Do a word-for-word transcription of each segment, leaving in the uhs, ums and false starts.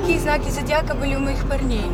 какие знаки зодиака были у моих парней?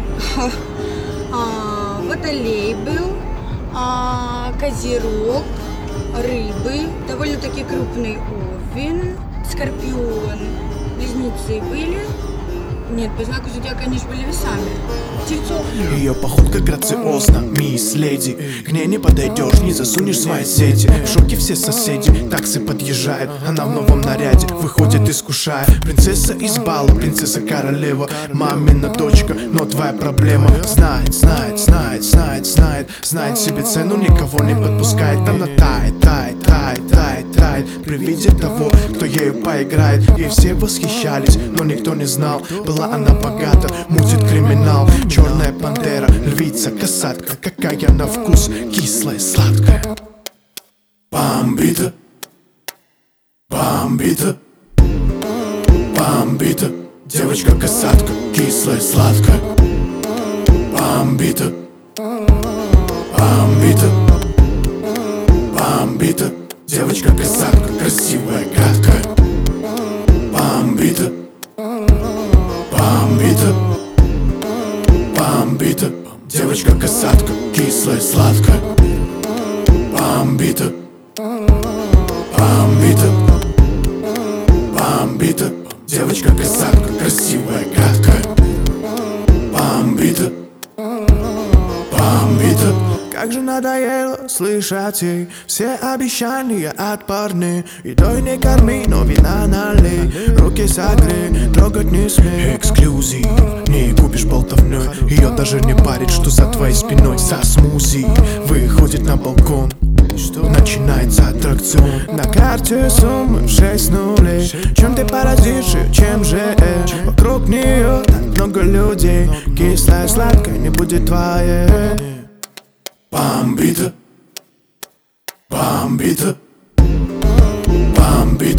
А, Водолей был, а, Козерог, Рыбы, довольно-таки крупный Овен, Скорпион, Близнецы были. Нет, по знаку зодиака они же были весами. Тельцов. Ее походка грациозна, мисс леди. К ней не подойдешь, не засунешь свои сети. В шоке все соседи, таксы подъезжают. Она в новом наряде, выходит искушая. Принцесса из бала, принцесса королева. Мамина дочка, но твоя проблема. Знает, знает, знает, знает, знает. Знает себе цену, никого не подпускает. Она тает, тает, тает, тает, тает. При виде того, кто ею поиграет. Ей все восхищались, но никто не знал. Была она богата, мутит криминал. Черная пантера, львица, касатка. Какая на вкус, кислая, сладкая. Бомбита, бомбита, бомбита. Девочка-касатка, кислая, сладкая. Бомбита, бомбита, бомбита. Девочка-касатка, красивая, гадкая. Бомбита, бомбита, бомбита. Девочка-касатка, кислая, сладкая. Бомбита, бомбита, бомбита. Девочка-касатка, красивая, гадкая. Бомбита, бомбита. Как же надоело слышать ей все обещания от парней. Едой не корми, но вина налей. Руки согрей, трогать не смей. Эксклюзив, не купишь болтовней. Ее даже не парит, что за твоей спиной со смузи. Выходит на балкон, начинается аттракцион. На карте суммы в шесть нулей. Чем ты поразишь ее, чем же э? Вокруг нее так много людей. Кислая, сладкая не будет твоей. Бомбита, бомбита, бомбита.